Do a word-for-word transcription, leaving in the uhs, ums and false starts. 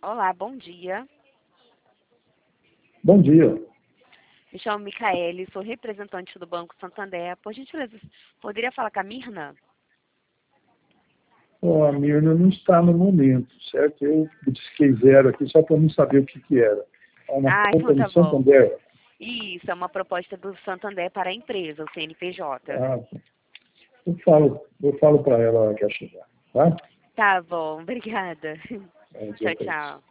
Olá, bom dia. Bom dia. Me chamo Micaele, sou representante do Banco Santander. Por gentileza, poderia falar com a Mirna? Oh, a Mirna não está no momento, certo? Eu disquei zero aqui só para não saber o que, que era. É uma Ah, conta então tá do bom. Santander. Isso, é uma proposta do Santander para a empresa, o C N P J. Ah, eu falo, eu falo para ela a hora que ela chegar, tá? Tá bom, obrigada. É, Tchau, depois. tchau.